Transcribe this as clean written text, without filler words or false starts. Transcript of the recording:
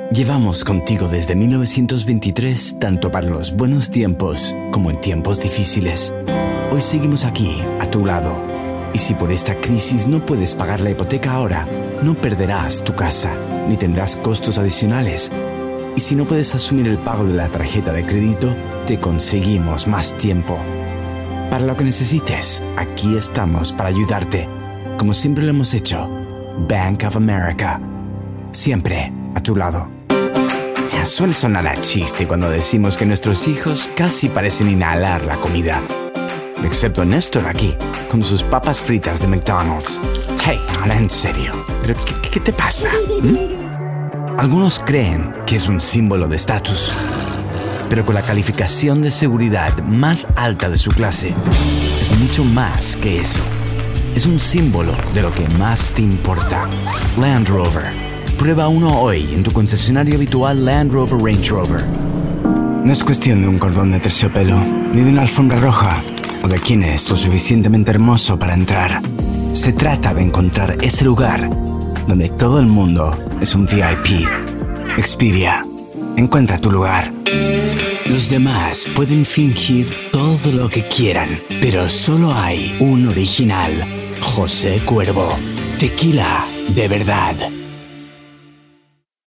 Llevamos contigo desde 1923, tanto para los buenos tiempos como en tiempos difíciles. Hoy seguimos aquí, a tu lado. Y si por esta crisis no puedes pagar la hipoteca ahora, no perderás tu casa, ni tendrás costos adicionales. Y si no puedes asumir el pago de la tarjeta de crédito, te conseguimos más tiempo. Para lo que necesites, aquí estamos para ayudarte. Como siempre lo hemos hecho, Bank of America. Siempre a tu lado. Suele sonar a chiste cuando decimos que nuestros hijos casi parecen inhalar la comida. Excepto Néstor aquí, con sus papas fritas de McDonald's. Hey, ahora en serio, ¿pero qué te pasa? Algunos creen que es un símbolo de estatus, pero con la calificación de seguridad más alta de su clase, es mucho más que eso. Es un símbolo de lo que más te importa. Land Rover. Prueba uno hoy en tu concesionario habitual Land Rover Range Rover. No es cuestión de un cordón de terciopelo, ni de una alfombra roja, o de quién es lo suficientemente hermoso para entrar. Se trata de encontrar ese lugar donde todo el mundo es un VIP. Xperia. Encuentra tu lugar. Los demás pueden fingir todo lo que quieran, pero solo hay un original. José Cuervo. Tequila de verdad.